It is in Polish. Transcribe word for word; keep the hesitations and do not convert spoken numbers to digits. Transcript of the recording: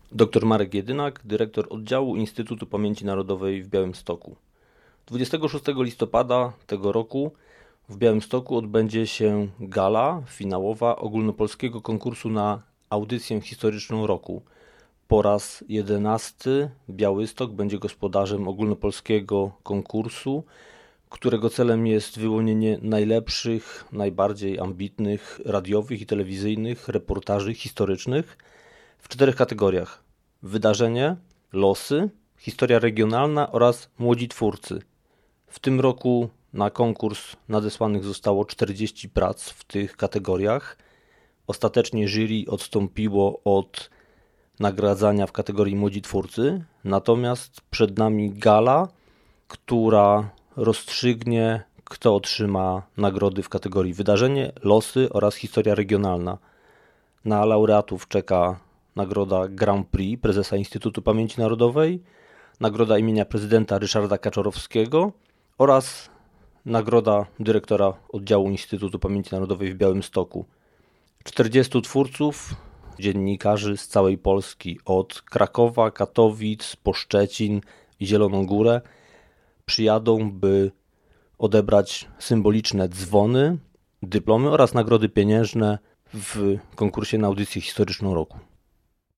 Dr Marek Jedynak, dyrektor oddziału Instytutu Pamięci Narodowej w Białymstoku. dwudziestego szóstego listopada tego roku w Białymstoku odbędzie się gala finałowa ogólnopolskiego konkursu na audycję historyczną roku. Po raz jedenasty Białystok będzie gospodarzem ogólnopolskiego konkursu, którego celem jest wyłonienie najlepszych, najbardziej ambitnych radiowych i telewizyjnych reportaży historycznych w czterech kategoriach: wydarzenie, losy, historia regionalna oraz młodzi twórcy. W tym roku na konkurs nadesłanych zostało czterdzieści prac w tych kategoriach. Ostatecznie jury odstąpiło od nagradzania w kategorii młodzi twórcy, natomiast przed nami gala, która rozstrzygnie, kto otrzyma nagrody w kategorii wydarzenie, losy oraz historia regionalna. Na laureatów czeka nagroda Grand Prix prezesa Instytutu Pamięci Narodowej, nagroda imienia prezydenta Ryszarda Kaczorowskiego oraz nagroda dyrektora oddziału Instytutu Pamięci Narodowej w Białymstoku. czterdziestu twórców, dziennikarzy z całej Polski, od Krakowa, Katowic, po Szczecin i Zieloną Górę, przyjadą, by odebrać symboliczne dzwony, dyplomy oraz nagrody pieniężne w konkursie na audycję historyczną roku.